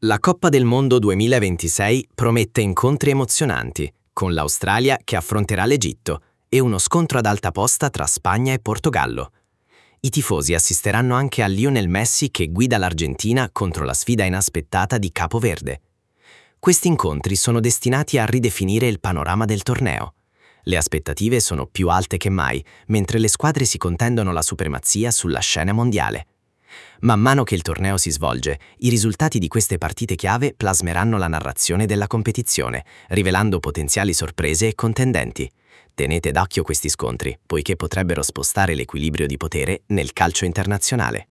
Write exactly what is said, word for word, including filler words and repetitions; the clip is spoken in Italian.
La Coppa del Mondo duemilaventisei promette incontri emozionanti, con l'Australia che affronterà l'Egitto e uno scontro ad alta posta tra Spagna e Portogallo. I tifosi assisteranno anche a Lionel Messi che guida l'Argentina contro la sfida inaspettata di Capo Verde. Questi incontri sono destinati a ridefinire il panorama del torneo. Le aspettative sono più alte che mai, mentre le squadre si contendono la supremazia sulla scena mondiale. Man mano che il torneo si svolge, i risultati di queste partite chiave plasmeranno la narrazione della competizione, rivelando potenziali sorprese e contendenti. Tenete d'occhio questi scontri, poiché potrebbero spostare l'equilibrio di potere nel calcio internazionale.